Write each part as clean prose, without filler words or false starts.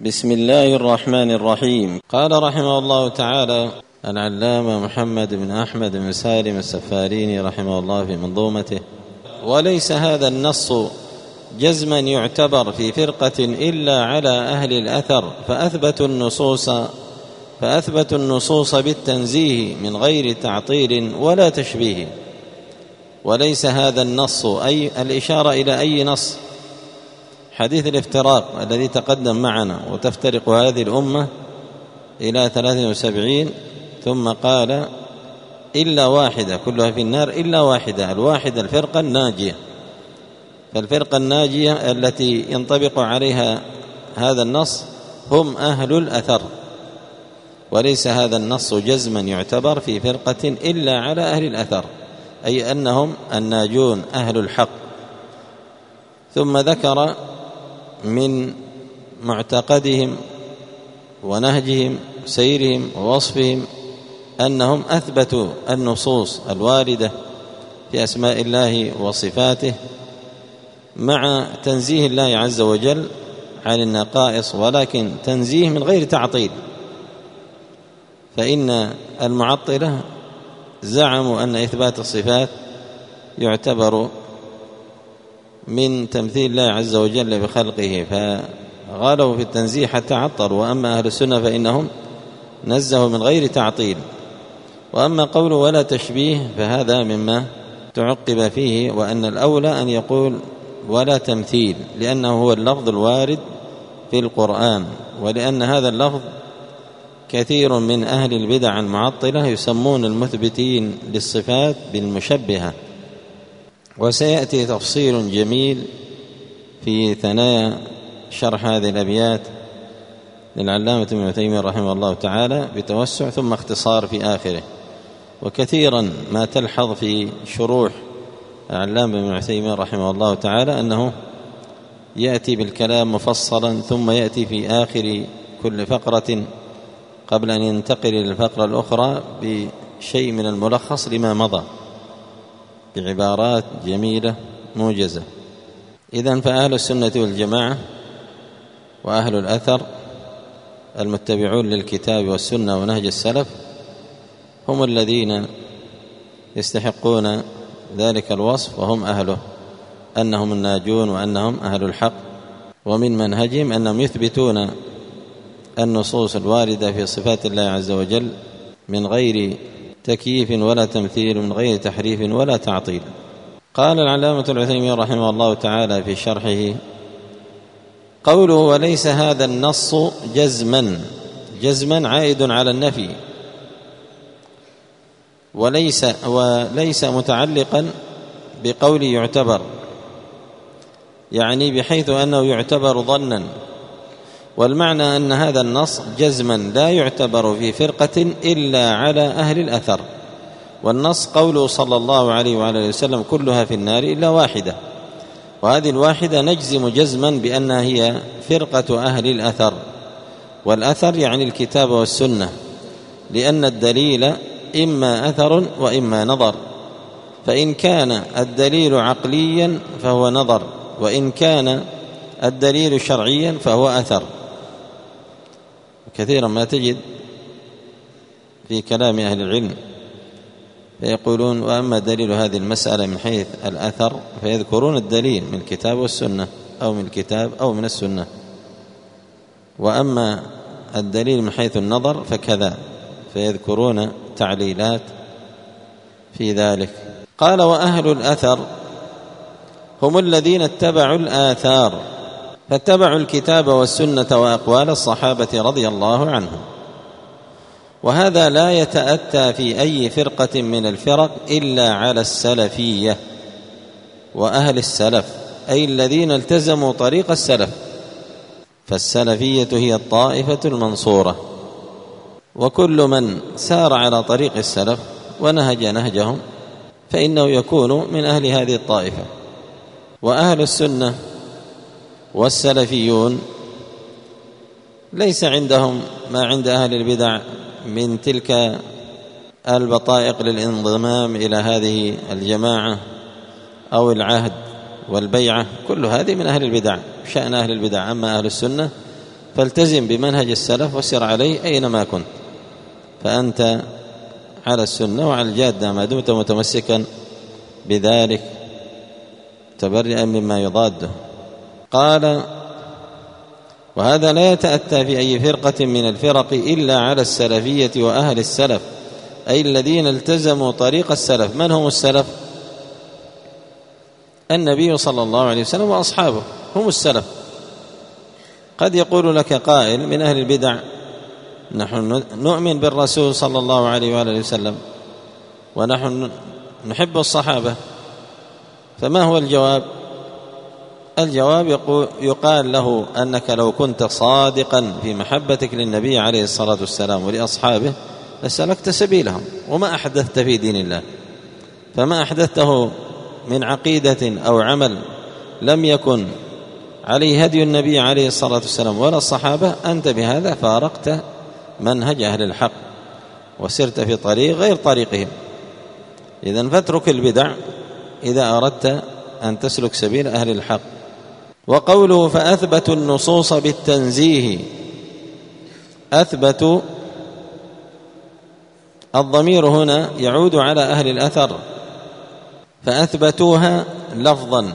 بسم الله الرحمن الرحيم. قال رحمه الله تعالى العلامة محمد بن أحمد بن سالم السفاريني رحمه الله في منظومته: وليس هذا النص جزما يعتبر في فرقة إلا على أهل الأثر، فأثبتوا النصوص بالتنزيه من غير تعطيل ولا تشبيه. وليس هذا النص، أي الإشارة إلى أي نص؟ حديث الافتراق الذي تقدم معنا، وتفترق هذه الأمة إلى 73، ثم قال إلا واحدة كلها في النار إلا واحدة، الواحدة الفرقة الناجية. فالفرقة الناجية التي ينطبق عليها هذا النص هم أهل الأثر. وليس هذا النص جزما يعتبر في فرقة إلا على أهل الأثر، أي أنهم الناجون أهل الحق. ثم ذكر من معتقدهم ونهجهم سيرهم ووصفهم أنهم أثبتوا النصوص الواردة في أسماء الله وصفاته مع تنزيه الله عز وجل عن النقائص، ولكن تنزيه من غير تعطيل. فإن المعطلة زعموا أن إثبات الصفات يعتبر من تمثيل الله عز وجل بخلقه، فغالوا في التنزيه حتى عطلوا. وأما أهل السنة فإنهم نزهوا من غير تعطيل. وأما قوله ولا تشبيه فهذا مما تعقب فيه، وأن الأولى أن يقول ولا تمثيل، لأنه هو اللفظ الوارد في القرآن، ولأن هذا اللفظ كثير من أهل البدع المعطلة يسمون المثبتين للصفات بالمشبهة. وسيأتي تفصيل جميل في ثنايا شرح هذه الأبيات للعلامة ابن تيمية رحمه الله تعالى بتوسع، ثم اختصار في آخره. وكثيرا ما تلحظ في شروح العلامة ابن تيمية رحمه الله تعالى أنه يأتي بالكلام مفصلا، ثم يأتي في آخر كل فقرة قبل أن ينتقل إلى الفقرة الأخرى بشيء من الملخص لما مضى بعبارات جميلة موجزة. إذن فأهل السنة والجماعة وأهل الأثر المتبعون للكتاب والسنة ونهج السلف هم الذين يستحقون ذلك الوصف، وهم أهله، أنهم الناجون وأنهم أهل الحق. ومن منهجهم أنهم يثبتون النصوص الواردة في صفات الله عز وجل من غير تكييف ولا تمثيل، من غير تحريف ولا تعطيل. قال العلامة العثيمين رحمه الله تعالى في شرحه: قوله وليس هذا النص جزما عائد على النفي، وليس متعلقا بقول يعتبر، يعني بحيث أنه يعتبر ظنا. والمعنى أن هذا النص جزما لا يعتبر في فرقة إلا على أهل الأثر. والنص قوله صلى الله عليه وعلى وسلم كلها في النار إلا واحدة، وهذه الواحدة نجزم جزما بأنها هي فرقة أهل الأثر. والأثر يعني الكتاب والسنة، لأن الدليل إما أثر وإما نظر، فإن كان الدليل عقليا فهو نظر، وإن كان الدليل شرعيا فهو أثر. كثيرا ما تجد في كلام أهل العلم فيقولون وأما دليل هذه المسألة من حيث الأثر، فيذكرون الدليل من الكتاب والسنة أو من الكتاب أو من السنة، وأما الدليل من حيث النظر فكذا، فيذكرون تعليلات في ذلك. قال وأهل الأثر هم الذين اتبعوا الآثار، فاتبعوا الكتاب والسنة وأقوال الصحابة رضي الله عنهم. وهذا لا يتأتى في أي فرقة من الفرق إلا على السلفية وأهل السلف، أي الذين التزموا طريق السلف. فالسلفية هي الطائفة المنصورة، وكل من سار على طريق السلف ونهج نهجهم فإنه يكون من أهل هذه الطائفة. وأهل السنة والسلفيون ليس عندهم ما عند أهل البدع من تلك البطائق للانضمام إلى هذه الجماعة أو العهد والبيعة، كل هذه من أهل البدع، شأن أهل البدع. أما أهل السنة فالتزم بمنهج السلف وسر عليه أينما كنت، فأنت على السنة وعلى الجادة ما دمت متمسكا بذلك تبرئا مما يضاده. قال: وهذا لا يتأتى في أي فرقة من الفرق إلا على السلفية وأهل السلف، أي الذين التزموا طريق السلف. من هم السلف؟ النبي صلى الله عليه وسلم وأصحابه هم السلف. قد يقول لك قائل من أهل البدع: نحن نؤمن بالرسول صلى الله عليه وآله وسلم ونحن نحب الصحابة، فما هو الجواب؟ الجواب يقال له أنك لو كنت صادقا في محبتك للنبي عليه الصلاة والسلام ولأصحابه لسلكت سبيلهم، وما أحدثت في دين الله. فما أحدثته من عقيدة أو عمل لم يكن عليه هدي النبي عليه الصلاة والسلام ولا الصحابة، أنت بهذا فارقت منهج أهل الحق وسرت في طريق غير طريقهم. إذن فاترك البدع إذا أردت أن تسلك سبيل أهل الحق. وقوله: فأثبتوا النصوص بالتنزيه، أثبتوا الضمير هنا يعود على أهل الأثر، فأثبتوها لفظا،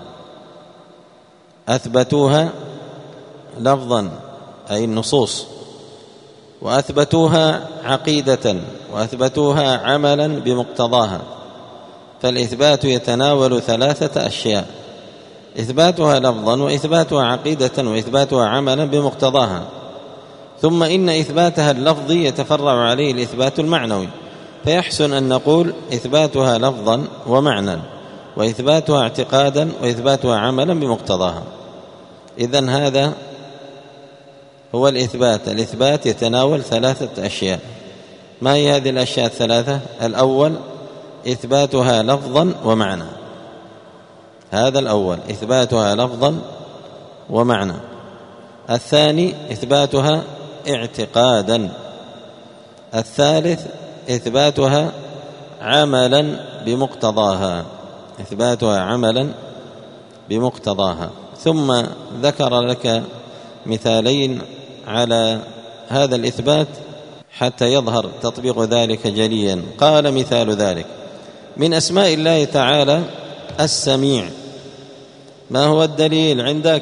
أثبتوها لفظا أي النصوص، وأثبتوها عقيدة، وأثبتوها عملا بمقتضاها. فالإثبات يتناول ثلاثة أشياء: إثباتها لفظا، وإثباتها عقيدة، وإثباتها عملا بمقتضاها. ثم إن إثباتها اللفظي يتفرع عليه الإثبات المعنوي، فيحسن أن نقول إثباتها لفظا ومعنى، وإثباتها اعتقادا، وإثباتها عملا بمقتضاها. إذن هذا هو الإثبات. الإثبات يتناول ثلاثة أشياء. ما هي هذه الأشياء الثلاثة؟ الأول إثباتها لفظا ومعنى، هذا الأول، إثباتها لفظا ومعنى. الثاني إثباتها اعتقادا. الثالث إثباتها عملا بمقتضاها، إثباتها عملا بمقتضاها. ثم ذكر لك مثالين على هذا الإثبات حتى يظهر تطبيق ذلك جليا. قال: مثال ذلك: من أسماء الله تعالى السميع. ما هو الدليل عندك؟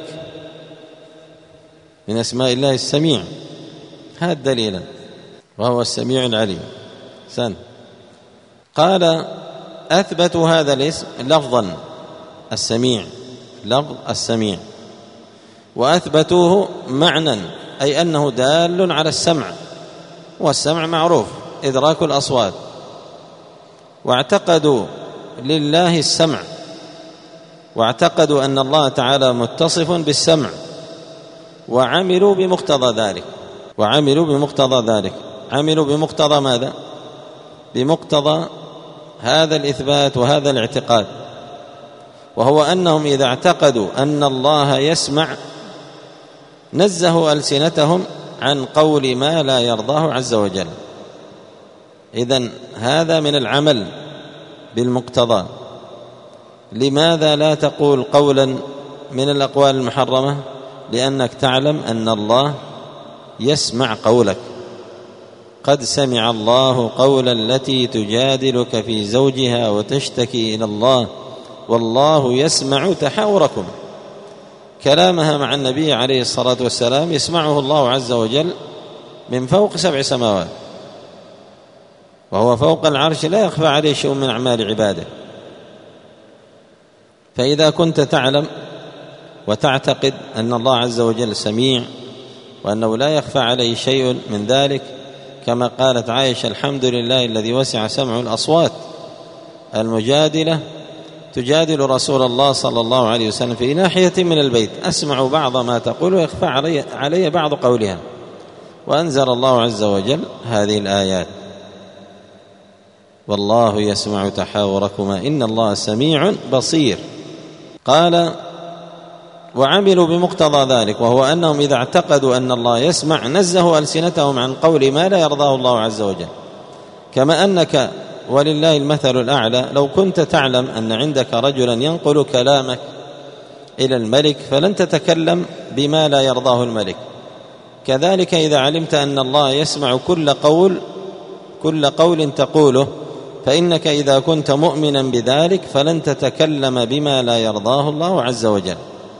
من أسماء الله السميع، هذا دليلا، وهو السميع العليم. قال: أثبتوا هذا الاسم لفظا، السميع، لفظ السميع، وأثبتوه معنى، أي أنه دال على السمع، والسمع معروف إدراك الأصوات. واعتقدوا لله السمع، واعتقدوا أن الله تعالى متصف بالسمع، وعملوا بمقتضى ذلك. وعملوا بمقتضى ذلك. عملوا بمقتضى ماذا؟ بمقتضى هذا الإثبات وهذا الاعتقاد، وهو أنهم إذا اعتقدوا أن الله يسمع نزهوا ألسنتهم عن قول ما لا يرضاه عز وجل. إذن هذا من العمل بالمقتضى. لماذا لا تقول قولا من الأقوال المحرمة؟ لأنك تعلم أن الله يسمع قولك. قد سمع الله قول التي تجادلك في زوجها وتشتكي إلى الله والله يسمع تحاوركم. كلامها مع النبي عليه الصلاة والسلام يسمعه الله عز وجل من فوق 7 سماوات، وهو فوق العرش لا يخفى عليه شيء من أعمال عباده. فإذا كنت تعلم وتعتقد أن الله عز وجل سميع وأنه لا يخفى عليه شيء من ذلك، كما قالت عائشة: الحمد لله الذي وسع سمع الأصوات المجادلة تجادل رسول الله صلى الله عليه وسلم في ناحية من البيت، أسمع بعض ما تقول ويخفى علي بعض قولها. وأنزل الله عز وجل هذه الآيات: والله يسمع تحاوركما إن الله سميع بصير. قال: وعملوا بمقتضى ذلك، وهو أنهم إذا اعتقدوا أن الله يسمع نزهوا ألسنتهم عن قول ما لا يرضاه الله عز وجل. كما أنك ولله المثل الأعلى لو كنت تعلم أن عندك رجلا ينقل كلامك إلى الملك فلن تتكلم بما لا يرضاه الملك، كذلك إذا علمت أن الله يسمع كل قول تقوله، فإنك إذا كنت مؤمنا بذلك فلن تتكلم بما لا يرضاه الله عز وجل.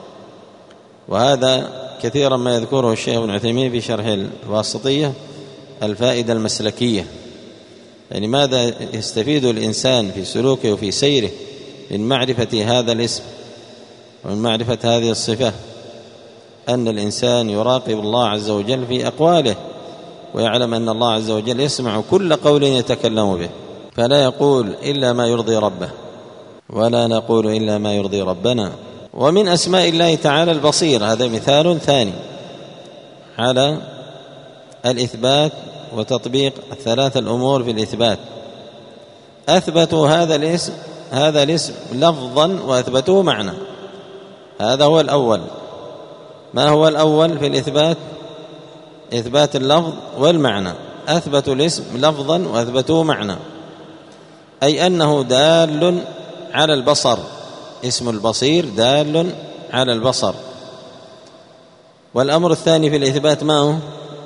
وهذا كثيرا ما يذكره الشيخ ابن عثيمين في شرح الواسطية الفائدة المسلكية، يعني ماذا يستفيد الإنسان في سلوكه وفي سيره من معرفة هذا الاسم ومن معرفة هذه الصفة، أن الإنسان يراقب الله عز وجل في أقواله ويعلم أن الله عز وجل يسمع كل قول يتكلم به، فلا يقول إلا ما يرضي ربه ولا نقول إلا ما يرضي ربنا. ومن أسماء الله تعالى البصير، هذا مثال ثاني على الإثبات وتطبيق الثلاث الأمور في الإثبات. أثبتوا هذا الاسم لفظا وأثبتوه معنى، هذا هو الأول. ما هو الأول في الإثبات؟ إثبات اللفظ والمعنى. أثبتوا الاسم لفظا وأثبتوه معنى، أي أنه دال على البصر، اسم البصير دال على البصر. والأمر الثاني في الإثبات ما هو؟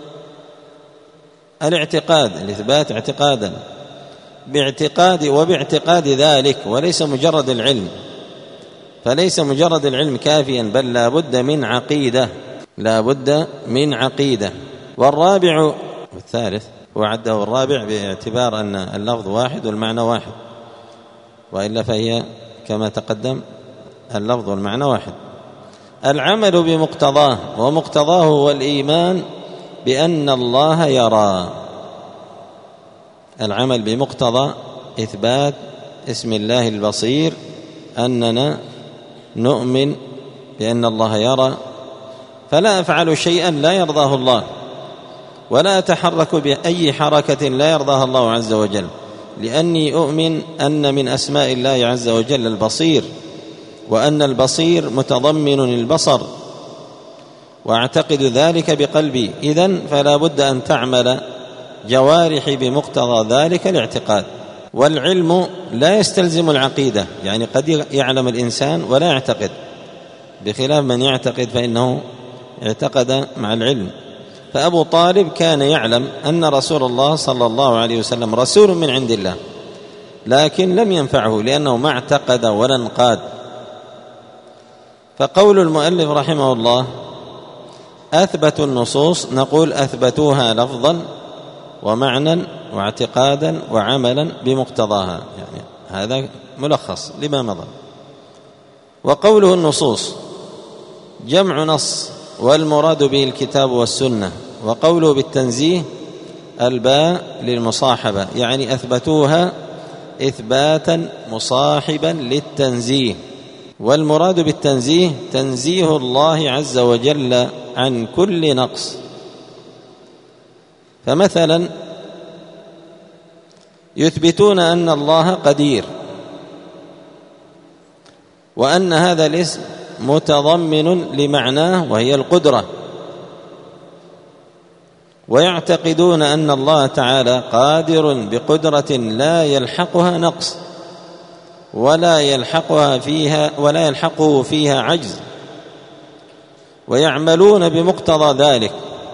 الاعتقاد، الإثبات اعتقادا، وباعتقاد ذلك، وليس مجرد العلم، فليس مجرد العلم كافيا، بل لا بد من عقيدة. والرابع والثالث وعده الرابع باعتبار أن اللفظ واحد والمعنى واحد، وإلا فهي كما تقدم اللفظ والمعنى واحد. العمل بمقتضاه، ومقتضاه هو الإيمان بأن الله يرى. العمل بمقتضى إثبات اسم الله البصير، أننا نؤمن بأن الله يرى، فلا أفعل شيئا لا يرضاه الله، ولا أتحرك بأي حركة لا يرضاها الله عز وجل، لأني أؤمن أن من أسماء الله عز وجل البصير، وأن البصير متضمن البصر، وأعتقد ذلك بقلبي. إذن فلا بد أن تعمل جوارحي بمقتضى ذلك الاعتقاد. والعلم لا يستلزم العقيدة، يعني قد يعلم الإنسان ولا يعتقد، بخلاف من يعتقد فإنه اعتقد مع العلم. فأبو طالب كان يعلم أن رسول الله صلى الله عليه وسلم رسول من عند الله، لكن لم ينفعه لأنه ما اعتقد ولا انقاد. فقول المؤلف رحمه الله أثبتوا النصوص، نقول أثبتوها لفظا ومعنى واعتقادا وعملا بمقتضاها، يعني هذا ملخص لما مضى. وقوله النصوص جمع نص، والمراد به الكتاب والسنة. وقوله بالتنزيه الباء للمصاحبة، يعني أثبتوها إثباتا مصاحبا للتنزيه. والمراد بالتنزيه تنزيه الله عز وجل عن كل نقص. فمثلا يثبتون أن الله قدير، وأن هذا الاسم متضمن لمعناه وهي القدرة، ويعتقدون أن الله تعالى قادر بقدرة لا يلحقها نقص ولا يلحقه فيها عجز، ويعملون بمقتضى ذلك.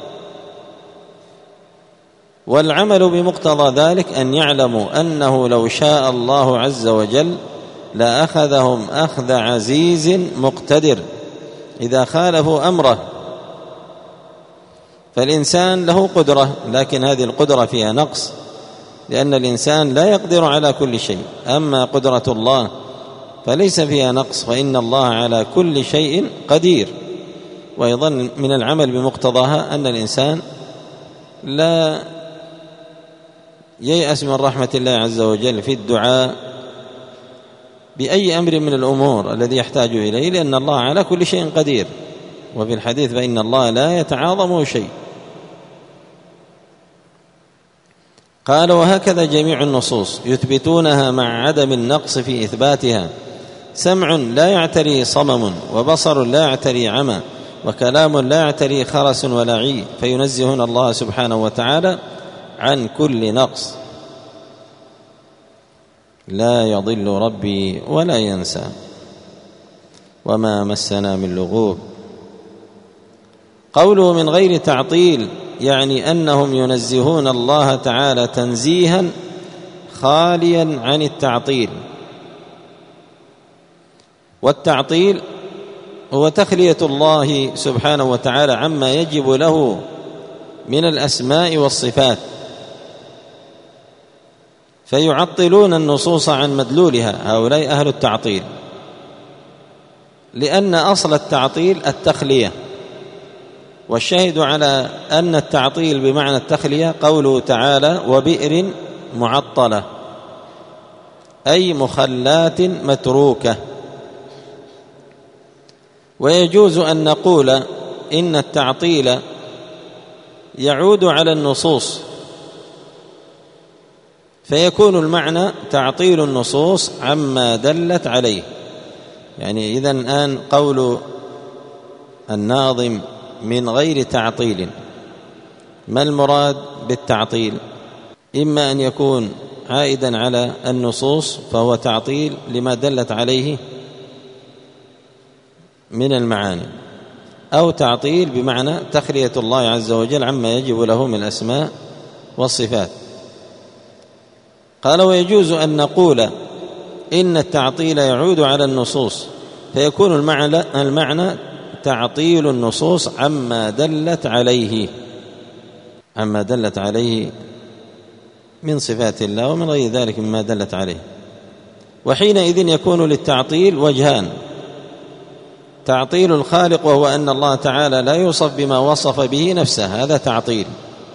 والعمل بمقتضى ذلك أن يعلموا أنه لو شاء الله عز وجل لأخذهم أخذ عزيز مقتدر إذا خالفوا أمره. فالإنسان له قدرة، لكن هذه القدرة فيها نقص، لأن الإنسان لا يقدر على كل شيء. أما قدرة الله فليس فيها نقص، فإن الله على كل شيء قدير. وأيضا من العمل بمقتضاها أن الإنسان لا ييأس من رحمة الله عز وجل في الدعاء بأي أمر من الأمور الذي يحتاج إليه، لأن الله على كل شيء قدير. وفي الحديث فإن الله لا يتعاظم شيء. قال وهكذا جميع النصوص يثبتونها مع عدم النقص في إثباتها. سمع لا يعتري صمم، وبصر لا يعتري عمى، وكلام لا يعتري خرس ولا عي، فينزهون الله سبحانه وتعالى عن كل نقص. لا يضل ربي ولا ينسى، وما مسنا من لغوب. قوله من غير تعطيل يعني أنهم ينزهون الله تعالى تنزيها خاليا عن التعطيل. والتعطيل هو تخلية الله سبحانه وتعالى عما يجب له من الأسماء والصفات، فيعطلون النصوص عن مدلولها هؤلاء أهل التعطيل، لأن أصل التعطيل التخلية. والشاهد على أن التعطيل بمعنى التخلية قوله تعالى وبئر معطلة، أي مخلات متروكة. ويجوز أن نقول إن التعطيل يعود على النصوص، فيكون المعنى تعطيل النصوص عما دلت عليه. يعني إذن الآن قول الناظم من غير تعطيل، ما المراد بالتعطيل؟ إما أن يكون عائدا على النصوص فهو تعطيل لما دلت عليه من المعاني، أو تعطيل بمعنى تخلية الله عز وجل عما يجب له من الأسماء والصفات. قال ويجوز أن نقول إن التعطيل يعود على النصوص، فيكون المعنى تعطيل النصوص عما دلت عليه من صفات الله ومن غير ذلك مما دلت عليه. وحينئذ يكون للتعطيل وجهان: تعطيل الخالق وهو أن الله تعالى لا يوصف بما وصف به نفسه، هذا تعطيل،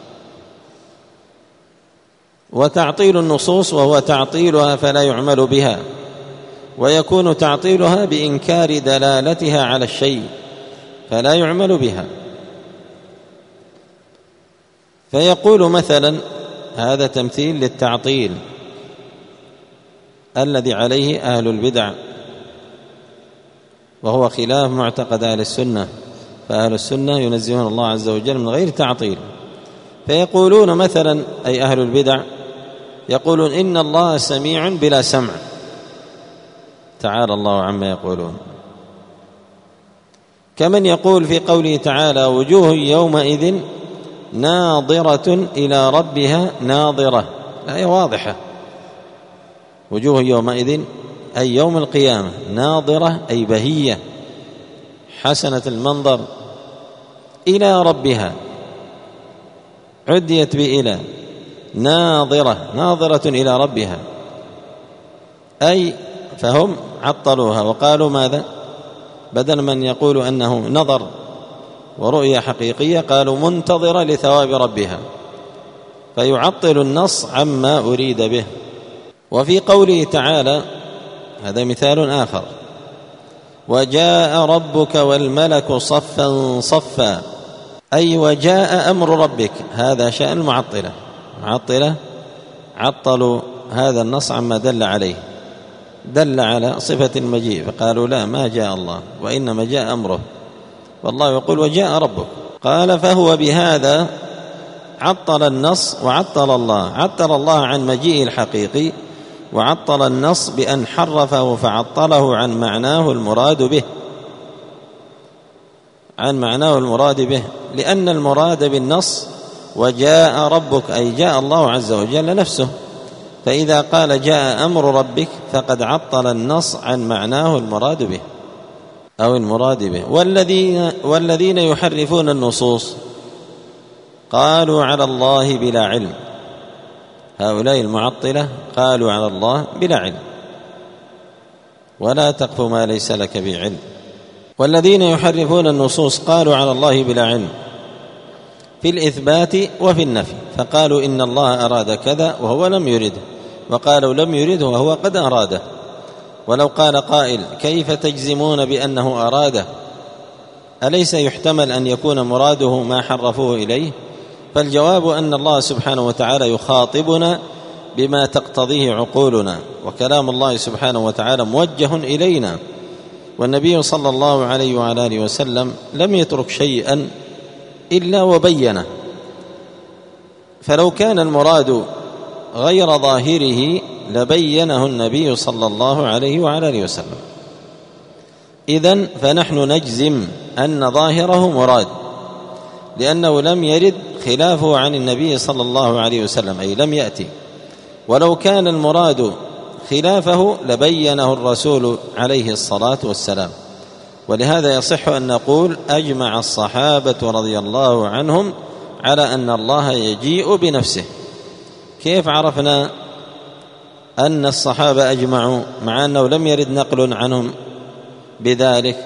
وتعطيل النصوص وهو تعطيلها فلا يعمل بها، ويكون تعطيلها بإنكار دلالتها على الشيء فلا يعمل بها. فيقول مثلا هذا تمثيل للتعطيل الذي عليه أهل البدع، وهو خلاف معتقد أهل السنة، فأهل السنة ينزهون الله عز وجل من غير تعطيل. فيقولون مثلا أي أهل البدع يقولون إن الله سميع بلا سمع، تعالى الله عما يقولون. كمن يقول في قوله تعالى وجوه يومئذ ناظرة إلى ربها ناظرة، الآية واضحة، وجوه يومئذ أي يوم القيامة، ناظرة أي بهية حسنة المنظر، إلى ربها عديت بإلى، ناظرة إلى ربها، أي فهم عطلوها وقالوا ماذا؟ بدل من يقول أنه نظر ورؤية حقيقية قالوا منتظرة لثواب ربها، فيعطل النص عما أريد به. وفي قوله تعالى هذا مثال آخر: وجاء ربك والملك صفا صفا، أي وجاء أمر ربك، هذا شأن المعطلة عطلوا هذا النص عما دل عليه، دل على صفة المجيء فقالوا لا، ما جاء الله وإنما جاء أمره، والله يقول وجاء ربك. قال فهو بهذا عطل النص وعطل الله، عطل الله عن مجيء الحقيقي، وعطل النص بأن حرفه فعطله عن معناه المراد به، لأن المراد بالنص وجاء ربك أي جاء الله عز وجل نفسه، فإذا قال جاء أمر ربك فقد عطل النص عن معناه المراد به أو المراد به. والذين يحرفون النصوص قالوا على الله بلا علم، هؤلاء المعطلة قالوا على الله بلا علم، ولا تقف ما ليس لك بعلم. والذين يحرفون النصوص قالوا على الله بلا علم في الإثبات وفي النفي، فقالوا إن الله أراد كذا وهو لم يرده، وقالوا لم يرده وهو قد أراده. ولو قال قائل كيف تجزمون بأنه أراده؟ أليس يحتمل أن يكون مراده ما حرفوه إليه؟ فالجواب أن الله سبحانه وتعالى يخاطبنا بما تقتضيه عقولنا، وكلام الله سبحانه وتعالى موجه إلينا، والنبي صلى الله عليه وعلى آله وسلم لم يترك شيئا إلا وبينه. فلو كان المراد غير ظاهره لبينه النبي صلى الله عليه وعلى آله وسلم. إذن فنحن نجزم أن ظاهره مراد، لأنه لم يرد خلافه عن النبي صلى الله عليه وسلم، أي لم يأتي. ولو كان المراد خلافه لبينه الرسول عليه الصلاة والسلام. ولهذا يصح أن نقول أجمع الصحابة رضي الله عنهم على أن الله يجيء بنفسه. كيف عرفنا أن الصحابة أجمعوا مع أنه لم يرد نقل عنهم بذلك؟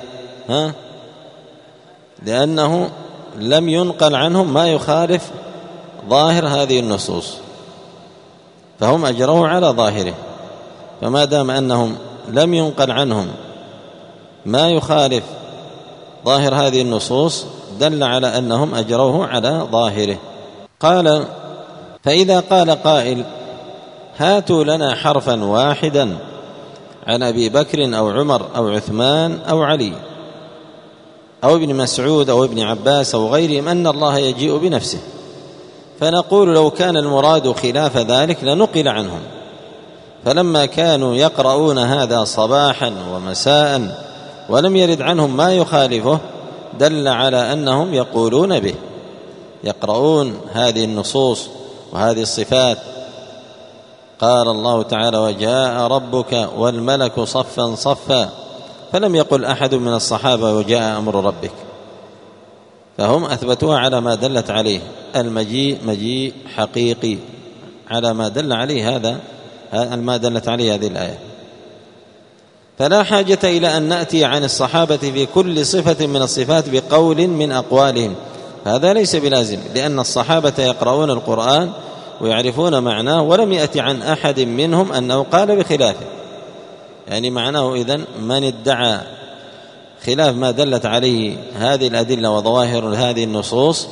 لأنه لم ينقل عنهم ما يخالف ظاهر هذه النصوص، فهم أجروه على ظاهره. فما دام أنهم لم ينقل عنهم ما يخالف ظاهر هذه النصوص دل على أنهم أجروه على ظاهره. قال: فإذا قال قائل: هاتوا لنا حرفا واحدا عن أبي بكر أو عمر أو عثمان أو علي أو ابن مسعود أو ابن عباس أو غيرهم أن الله يجيء بنفسه، فنقول لو كان المراد خلاف ذلك لنقل عنهم، فلما كانوا يقرؤون هذا صباحا ومساء ولم يرد عنهم ما يخالفه دل على أنهم يقولون به، يقرؤون هذه النصوص وهذه الصفات. قال الله تعالى: وجاء ربك والملك صفا صفا، فلم يقل أحد من الصحابة وجاء أمر ربك، فهم أثبتوها على ما دلت عليه، المجيء مجيء حقيقي على ما دل عليه ما دلت عليه هذه الآية. فلا حاجة إلى أن نأتي عن الصحابة في كل صفة من الصفات بقول من أقوالهم، هذا ليس بلازم، لأن الصحابة يقرؤون القرآن ويعرفون معناه، ولم يأتي عن أحد منهم أنه قال بخلافه. يعني معناه إذن من ادعى خلاف ما دلت عليه هذه الأدلة وظواهر هذه النصوص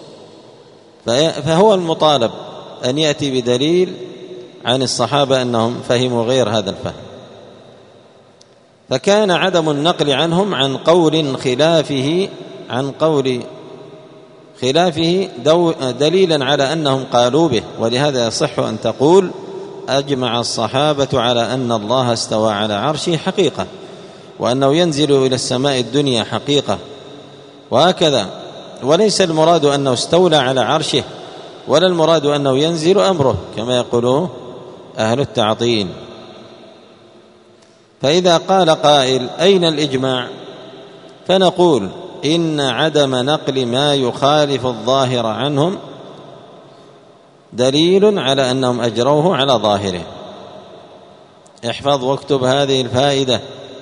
فهو المطالب أن يأتي بدليل عن الصحابة أنهم فهموا غير هذا الفهم. فكان عدم النقل عنهم عن قول خلافه دليلا على أنهم قالوا به. ولهذا يصح أن تقول: أجمع الصحابة على أن الله استوى على عرشه حقيقة، وأنه ينزل إلى السماء الدنيا حقيقة، وهكذا. وليس المراد أنه استولى على عرشه، ولا المراد أنه ينزل أمره كما يقوله أهل التعطيل. فإذا قال قائل: أين الإجماع؟ فنقول: إن عدم نقل ما يخالف الظاهر عنهم دليل على أنهم أجروه على ظاهره. احفظ واكتب هذه الفائدة: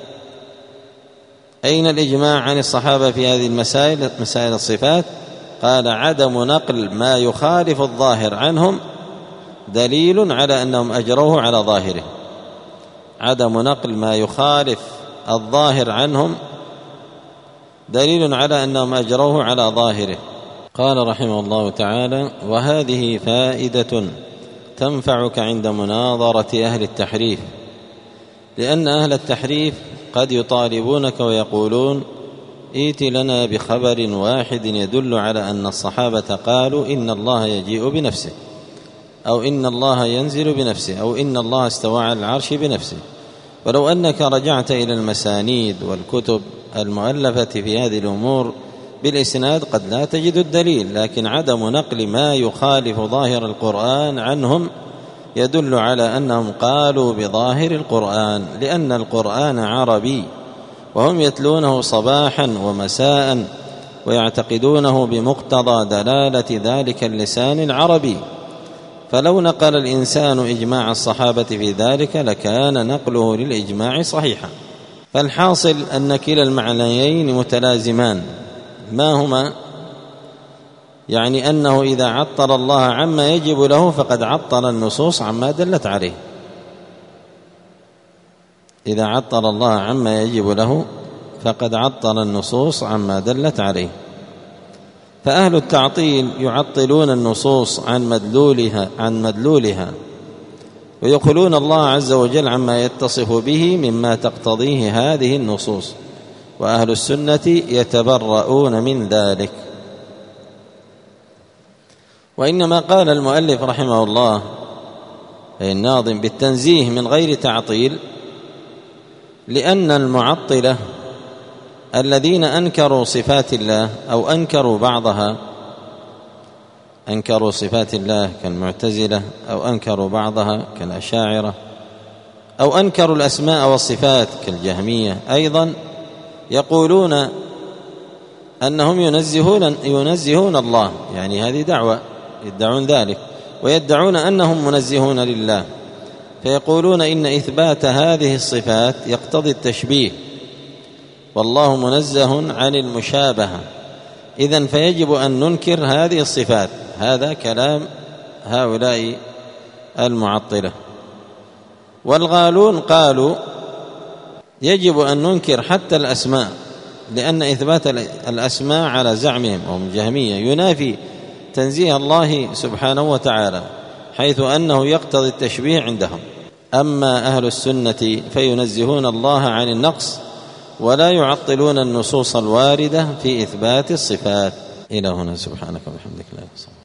أين الإجماع عن الصحابة في هذه المسائل، مسائل الصفات؟ قال: عدم نقل ما يخالف الظاهر عنهم دليل على أنهم أجروه على ظاهره. عدم نقل ما يخالف الظاهر عنهم دليل على أنهم أجروه على ظاهره. قال رحمه الله تعالى: وهذه فائدة تنفعك عند مناظرة أهل التحريف، لأن أهل التحريف قد يطالبونك ويقولون: ائت لنا بخبر واحد يدل على أن الصحابة قالوا إن الله يجيء بنفسه، أو إن الله ينزل بنفسه، أو إن الله استوى على العرش بنفسه. ولو أنك رجعت إلى المسانيد والكتب المؤلفة في هذه الأمور بالإسناد قد لا تجد الدليل، لكن عدم نقل ما يخالف ظاهر القرآن عنهم يدل على أنهم قالوا بظاهر القرآن، لأن القرآن عربي، وهم يتلونه صباحا ومساء ويعتقدونه بمقتضى دلالة ذلك اللسان العربي. فلو نقل الإنسان إجماع الصحابة في ذلك لكان نقله للإجماع صحيحا. فالحاصل أن كلا المعنيين متلازمان. ما هما؟ يعني أنه إذا عطل الله عما يجب له فقد عطل النصوص عما دلت عليه. إذا عطل الله عما يجب له فقد عطل النصوص عما دلت عليه. فأهل التعطيل يعطلون النصوص عن مدلولها ويقولون الله عز وجل عما يتصف به مما تقتضيه هذه النصوص، وأهل السنة يتبرؤون من ذلك. وإنما قال المؤلف رحمه الله أي الناظم بالتنزيه من غير تعطيل لأن المعطلة الذين أنكروا صفات الله أو أنكروا بعضها أنكروا صفات الله كالمعتزلة، أو أنكروا بعضها كالأشاعرة، أو أنكروا الأسماء والصفات كالجهمية، أيضا يقولون أنهم ينزهون الله، يعني هذه دعوة يدعون ذلك، ويدعون أنهم منزهون لله، فيقولون إن إثبات هذه الصفات يقتضي التشبيه، والله منزه عن المشابهة، إذن فيجب أن ننكر هذه الصفات. هذا كلام هؤلاء المعطلة. والغالون قالوا يجب أن ننكر حتى الأسماء، لأن إثبات الأسماء على زعمهم وهم الجهمية ينافي تنزيه الله سبحانه وتعالى، حيث أنه يقتضي التشبيه عندهم. أما أهل السنة فينزهون الله عن النقص، ولا يعطلون النصوص الواردة في إثبات الصفات. إلى هنا، سبحانك وبحمدك لا إله إلا أنت.